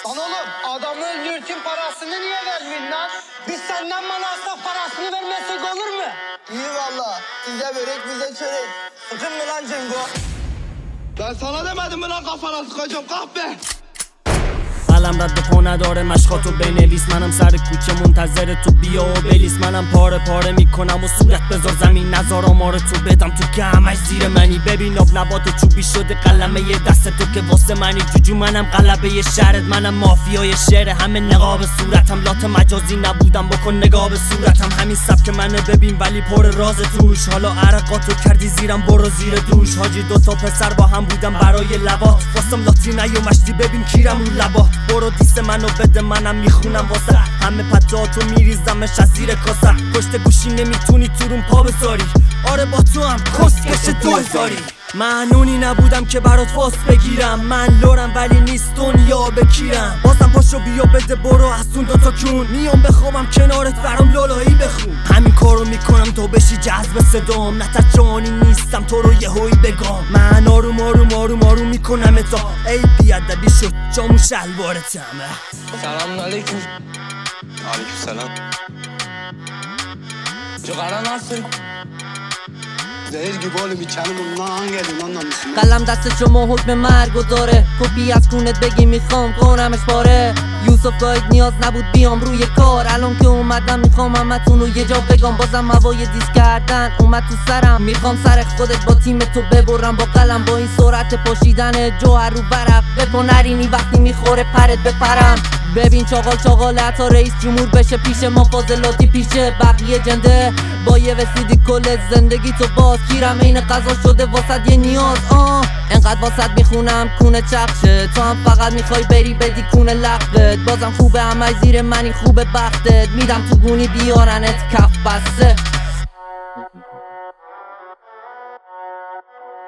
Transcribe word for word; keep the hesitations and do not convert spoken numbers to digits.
Lan oğlum adamı öldürürken parasını niye vermiyorsun lan? Biz senden bana asla parasını vermezsek olur mu? İyi valla. Size börek bize çörek. Sıkın mı lan Cengo? Ben sana demedim mi lan kafana sıkacağım kahpe? قلم رد پا نداره مشقاتو بنویس منم سر کوچه منتظر تو بیا و بلیس منم پاره پاره میکنم و صورت بذار زمین نذار آمار تو بدم تو که همش زیر منی ببین آب نبات و چوبی شده قلمه یه دست تو که واسه منی جوجو منم قلبه یه شهرت منم مافیای شعر همه نقاب صورتم لات مجازی نبودم بکن نگاه به صورتم همین سبک منه ببین ولی پر راز توش حالا عرقاتو کردی زیرم برو زیر دوش حاجی دوتا پسر با هم بودم برای لبا واسم لاتی نیومشتی ببین کیرم رو لبا برو دیست منو بده منم میخونم واسه همه پتاتو میریزمش از زیر کاسه پشت گوشی نمیتونی تو روم پا بذاری آره با تو هم کسکش دوزاری من اونی نبودم که برات فاس بگیرم من لورم ولی نیست دنیا بکیرم بازم پاشو بیا بده برو از اون دوتا کون میام بخوابم کنارت برام لالایی بخون همین کارو میکنم تو بشی جذب صدام نه تجانی نیستم تو رو یهویی بگم من آروم آروم آروم آروم میکنم تا ای بیادبی شد جامو شلوارتمه Selamun aleyküm. Aleykümselam. Cigara nasıl? Zehir gibi oğlum içelim ondan hangi elin anlamışsın? قلم دست شما حکم مرگو داره کپی از کونت بگی میخوام کنمش پاره یوسف گاید نیاز نبود بیام روی کار الان که اومدم میخوام همتون رو یه جا بگم بازم هوای دیس کردن اومد تو سرم میخوام سر خودت با تیم تو ببرم با قلم با این سرعت پاشیدن جوهر رو برف بپا نرینی وقتی میخوره پرت بپرم ببین چاقال چاقال حتی رئیس جمهور بشه پیش ما فاضلاتی پیشه بقیه جنده با یه وسیدی کل زندگی تو باز گیرم این قضا شده واسد یه نیاز آه انقدر واسد میخونم کونه چخشه تو هم فقط میخوای بری بدی کونه لقت بازم خوبه همه زیر منی خوبه بختت میدم تو گونی بیارنت کف بسته